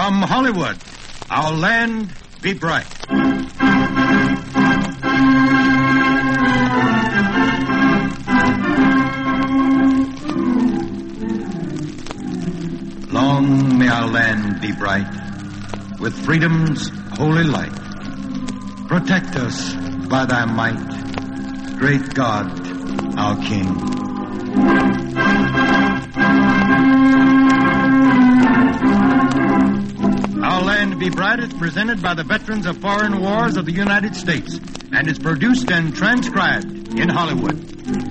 From Hollywood, our land be bright. Long may our land be bright, with freedom's holy light. Protect us by thy might, great God, our King. Our Land Be Bright is presented by the Veterans of Foreign Wars of the United States and is produced and transcribed in Hollywood.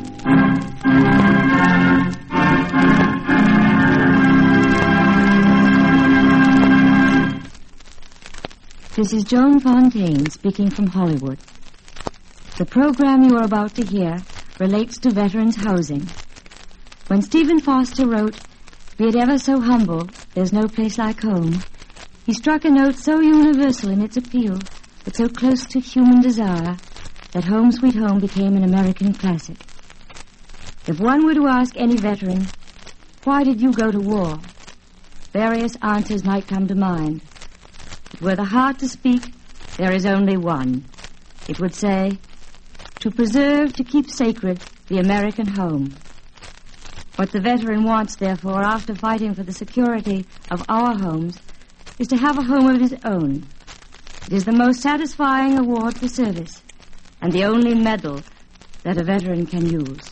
This is Joan Fontaine speaking from Hollywood. The program you are about to hear relates to veterans' housing. When Stephen Foster wrote, "Be it ever so humble, there's no place like home," he struck a note so universal in its appeal, but so close to human desire, that Home Sweet Home became an American classic. If one were to ask any veteran, "Why did you go to war?" various answers might come to mind. But were the heart to speak, there is only one. It would say, to preserve, to keep sacred, the American home. What the veteran wants, therefore, after fighting for the security of our homes, is to have a home of his own. It is the most satisfying award for service, and the only medal that a veteran can use.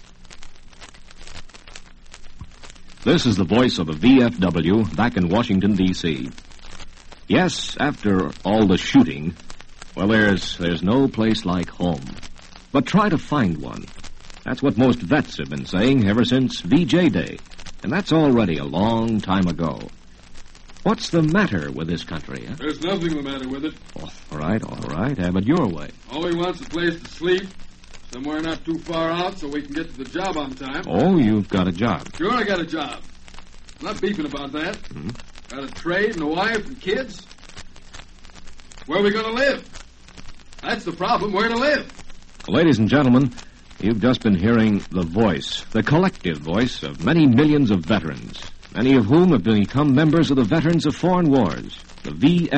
This is the voice of the VFW back in Washington, D.C. Yes, after all the shooting, well, there's no place like home. But try to find one. That's what most vets have been saying ever since VJ Day. And that's already a long time ago. What's the matter with this country, huh? There's nothing the matter with it. Oh, all right. Have it your way. All he wants is a place to sleep, somewhere not too far out so we can get to the job on time. Oh, you've got a job. Sure, I got a job. I'm not beefing about that. Got a trade and a wife and kids. Where are we going to live? That's the problem, where to live. Ladies and gentlemen, you've just been hearing the voice, the collective voice of many millions of veterans, many of whom have become members of the Veterans of Foreign Wars, the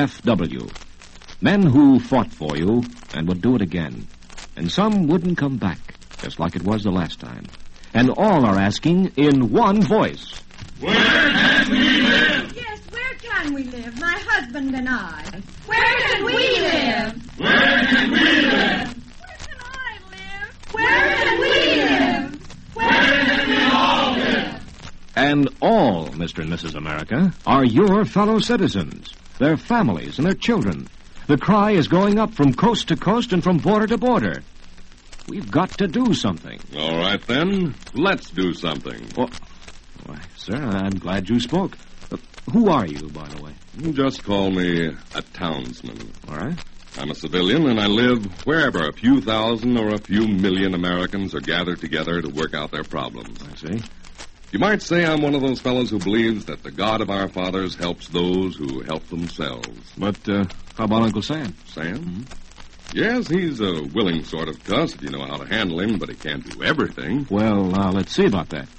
VFW. Men who fought for you and would do it again. And some wouldn't come back, just like it was the last time. And all are asking in one voice. Where can we live? Yes, where can we live, my husband and I? Where can we live? Where can we live? Where can I live? Where can we live? Where can we all live? And all, Mr. and Mrs. America, are your fellow citizens, their families and their children. The cry is going up from coast to coast and from border to border. We've got to do something. All right, then. Let's do something. Well, why, sir, I'm glad you spoke. Who are you, by the way? Just call me a townsman. All right. I'm a civilian, and I live wherever a few thousand or a few million Americans are gathered together to work out their problems. I see. You might say I'm one of those fellows who believes that the God of our fathers helps those who help themselves. But how about Uncle Sam? Sam? Mm-hmm. Yes, he's a willing sort of cuss if you know how to handle him, but he can't do everything. Well, let's see about that.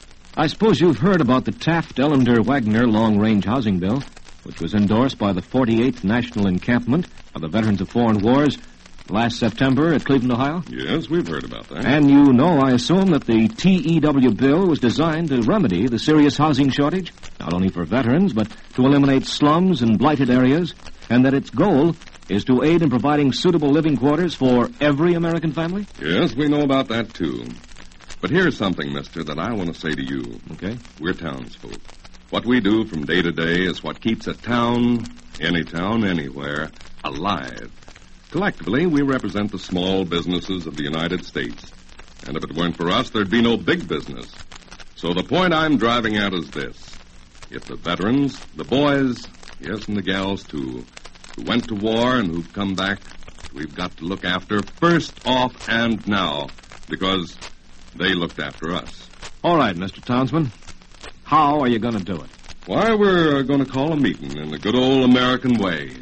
I suppose you've heard about the Taft-Ellender-Wagner long-range housing bill, which was endorsed by the 48th National Encampment of the Veterans of Foreign Wars last September at Cleveland, Ohio? Yes, we've heard about that. And you know, I assume, that the TEW bill was designed to remedy the serious housing shortage, not only for veterans, but to eliminate slums and blighted areas, and that its goal is to aid in providing suitable living quarters for every American family? Yes, we know about that, too. But here's something, mister, that I want to say to you. Okay. We're townsfolk. What we do from day to day is what keeps a town, any town, anywhere, alive. Collectively, we represent the small businesses of the United States. And if it weren't for us, there'd be no big business. So the point I'm driving at is this. If the veterans, the boys, yes, and the gals, too, who went to war and who've come back, we've got to look after first off and now, because they looked after us. All right, Mr. Townsman. How are you going to do it? Why, we're going to call a meeting in the good old American way.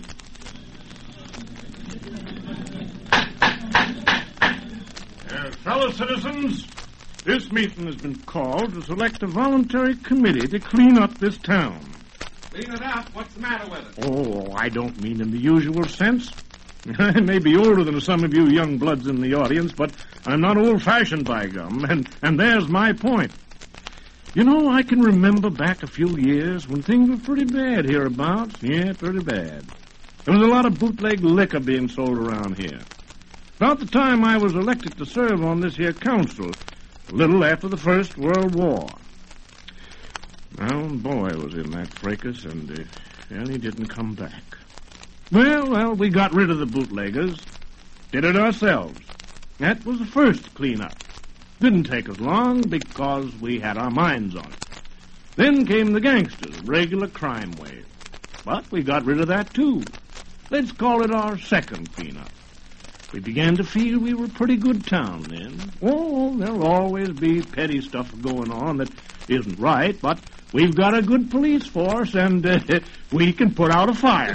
Fellow citizens, this meeting has been called to select a voluntary committee to clean up this town. Clean it up. What's the matter with it? Oh, I don't mean in the usual sense. I may be older than some of you young bloods in the audience, but I'm not old-fashioned, by gum, and there's my point. You know, I can remember back a few years when things were pretty bad hereabouts. Yeah, pretty bad. There was a lot of bootleg liquor being sold around here. About the time I was elected to serve on this here council, a little after the First World War. My own boy was in that fracas, and he didn't come back. Well, we got rid of the bootleggers. Did it ourselves. That was the first cleanup. Didn't take us long because we had our minds on it. Then came the gangsters, regular crime wave. But we got rid of that, too. Let's call it our second cleanup. We began to feel we were a pretty good town then. Oh, there'll always be petty stuff going on that isn't right, but we've got a good police force, and we can put out a fire.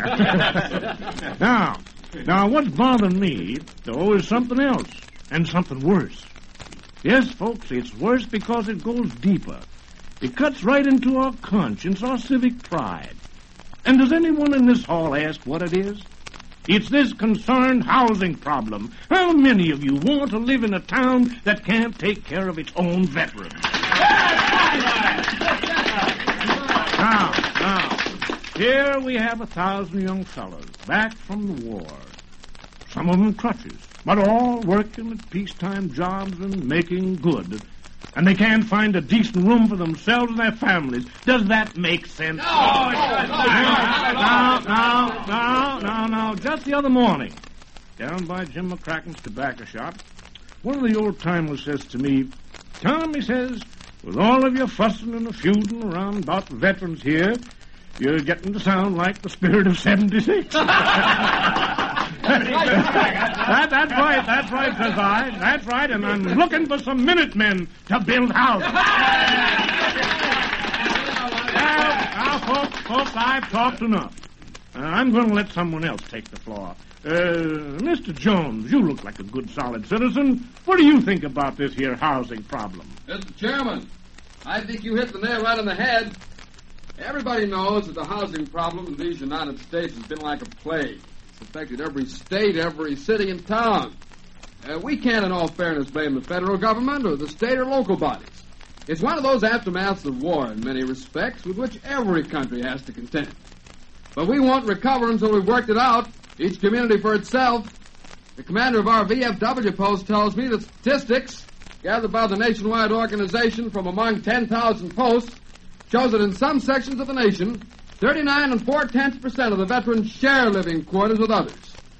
Now, what's bothering me, though, is something else, and something worse. Yes, folks, it's worse because it goes deeper. It cuts right into our conscience, our civic pride. And does anyone in this hall ask what it is? It's this concerned housing problem. How many of you want to live in a town that can't take care of its own veterans? Now, here we have 1,000 young fellows back from the war. Some of them crutches, but all working at peacetime jobs and making good. And they can't find a decent room for themselves and their families. Does that make sense? No. Just the other morning, down by Jim McCracken's tobacco shop, one of the old-timers says to me, "Tom," he says, "with all of your fussing and feuding around about the veterans here, you're getting to sound like the spirit of 76. That's right, says I. That's right, and I'm looking for some Minutemen to build houses. Now, folks, I've talked enough. I'm going to let someone else take the floor. Mr. Jones, you look like a good, solid citizen. What do you think about this here housing problem? Mr. Chairman, I think you hit the nail right on the head. Everybody knows that the housing problem in these United States has been like a plague. It's affected every state, every city and town. We can't, in all fairness, blame the federal government or the state or local bodies. It's one of those aftermaths of war, in many respects, with which every country has to contend. But we won't recover until we've worked it out, each community for itself. The commander of our VFW post tells me that statistics gathered by the nationwide organization from among 10,000 posts shows that in some sections of the nation, 39 4/10% of the veterans share living quarters with others.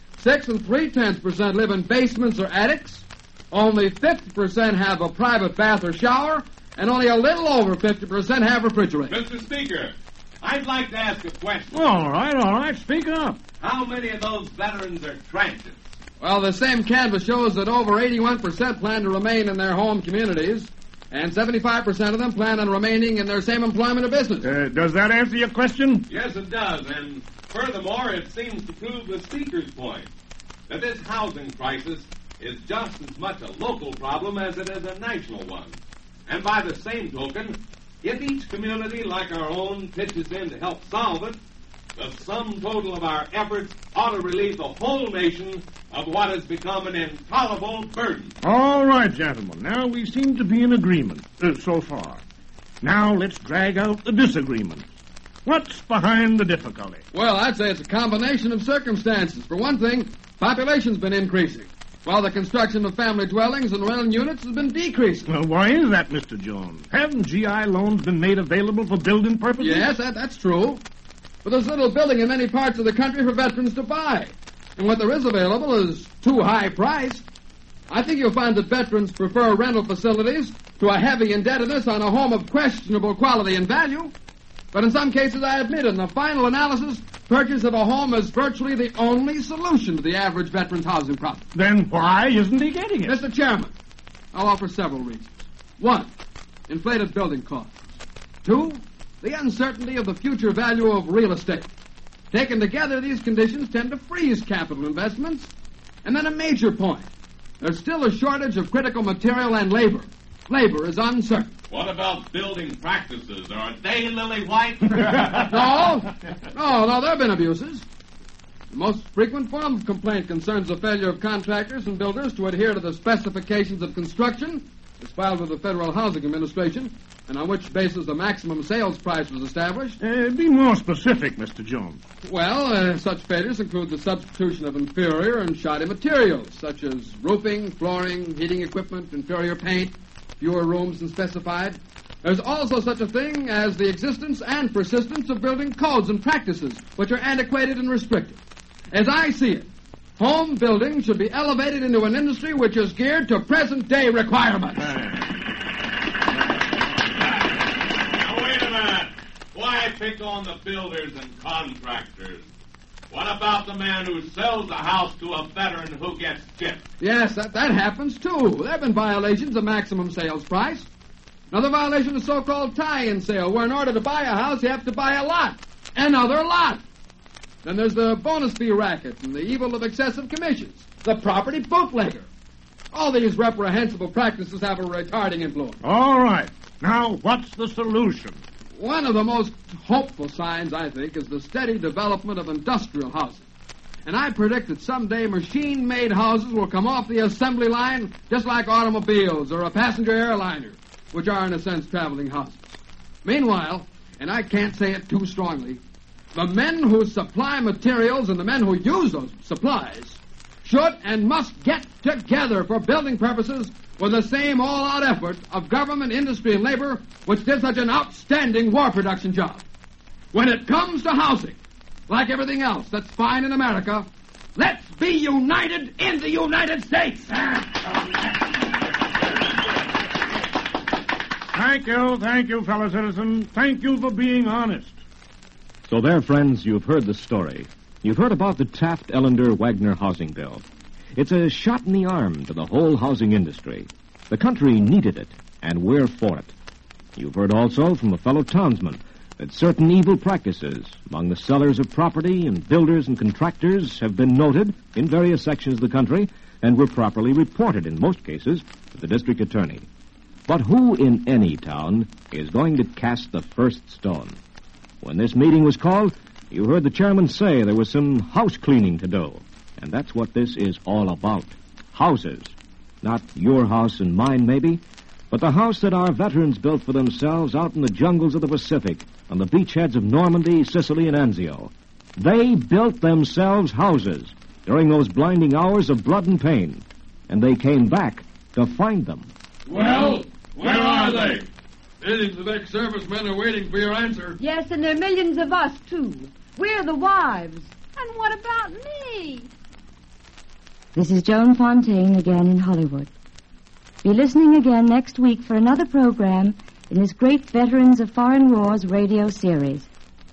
6 3/10% live in basements or attics. Only 50% have a private bath or shower, and only a little over 50% have refrigerators. Mr. Speaker, I'd like to ask a question. All right, speak up. How many of those veterans are transients? Well, the same canvass shows that over 81% plan to remain in their home communities, and 75% of them plan on remaining in their same employment or business. Does that answer your question? Yes, it does, and furthermore, it seems to prove the Speaker's point, that this housing crisis is just as much a local problem as it is a national one. And by the same token, if each community, like our own, pitches in to help solve it, the sum total of our efforts ought to relieve the whole nation of what has become an intolerable burden. All right, gentlemen. Now we seem to be in agreement so far. Now let's drag out the disagreement. What's behind the difficulty? Well, I'd say it's a combination of circumstances. For one thing, population's been increasing, while the construction of family dwellings and rental units has been decreasing. Well, why is that, Mr. Jones? Haven't GI loans been made available for building purposes? Yes, that's true. But there's little building in many parts of the country for veterans to buy. And what there is available is too high priced. I think you'll find that veterans prefer rental facilities to a heavy indebtedness on a home of questionable quality and value. But in some cases, I admit, in the final analysis, purchase of a home is virtually the only solution to the average veteran's housing problem. Then why isn't he getting it? Mr. Chairman, I'll offer several reasons. 1, inflated building costs. 2, the uncertainty of the future value of real estate. Taken together, these conditions tend to freeze capital investments. And then a major point. There's still a shortage of critical material and labor. Labor is uncertain. What about building practices? Are they lily white? No, there have been abuses. The most frequent form of complaint concerns the failure of contractors and builders to adhere to the specifications of construction as filed with the Federal Housing Administration, and on which basis the maximum sales price was established. Be more specific, Mr. Jones. Well, such failures include the substitution of inferior and shoddy materials, such as roofing, flooring, heating equipment, inferior paint, fewer rooms than specified. There's also such a thing as the existence and persistence of building codes and practices which are antiquated and restricted. As I see it, home building should be elevated into an industry which is geared to present-day requirements. Now, wait a minute. Why pick on the builders and contractors? What about the man who sells a house to a veteran who gets chipped? Yes, that happens, too. There have been violations of maximum sales price. Another violation is so-called tie-in sale, where in order to buy a house, you have to buy a lot. Another lot. Then there's the bonus fee racket and the evil of excessive commissions. The property bootlegger. All these reprehensible practices have a retarding influence. All right. Now, what's the solution? One of the most hopeful signs, I think, is the steady development of industrial housing. And I predict that someday machine-made houses will come off the assembly line just like automobiles or a passenger airliner, which are, in a sense, traveling houses. Meanwhile, and I can't say it too strongly, the men who supply materials and the men who use those supplies should and must get together for building purposes with the same all-out effort of government, industry, and labor which did such an outstanding war production job. When it comes to housing, like everything else that's fine in America, let's be united in the United States. Thank you, fellow citizen. Thank you for being honest. So there, friends, you've heard the story. You've heard about the Taft-Ellender-Wagner housing bill. It's a shot in the arm to the whole housing industry. The country needed it, and we're for it. You've heard also from a fellow townsman that certain evil practices among the sellers of property and builders and contractors have been noted in various sections of the country and were properly reported in most cases to the district attorney. But who in any town is going to cast the first stone? When this meeting was called, you heard the chairman say there was some house cleaning to do. And that's what this is all about. Houses. Not your house and mine, maybe, but the house that our veterans built for themselves out in the jungles of the Pacific, on the beachheads of Normandy, Sicily, and Anzio. They built themselves houses during those blinding hours of blood and pain. And they came back to find them. Well, where are they? Millions of ex-servicemen are waiting for your answer. Yes, and there are millions of us, too. We're the wives. And what about me? This is Joan Fontaine again in Hollywood. Be listening again next week for another program in this great Veterans of Foreign Wars radio series.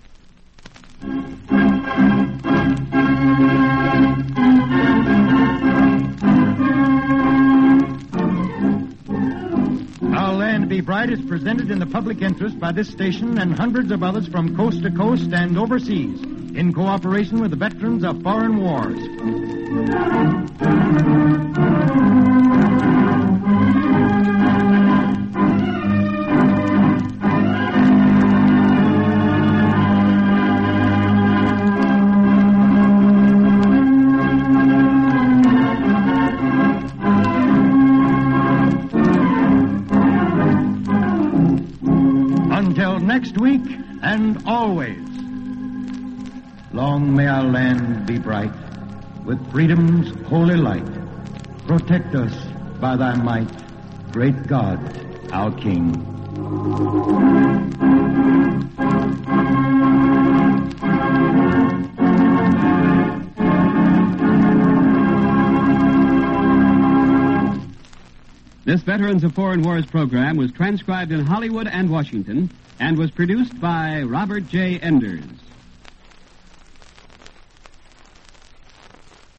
Our Land Be Bright is presented in the public interest by this station and hundreds of others from coast to coast and overseas, in cooperation with the Veterans of Foreign Wars. Until next week and always, long may our land be bright with freedom's holy light. Protect us by thy might, great God, our King. This Veterans of Foreign Wars program was transcribed in Hollywood and Washington and was produced by Robert J. Enders.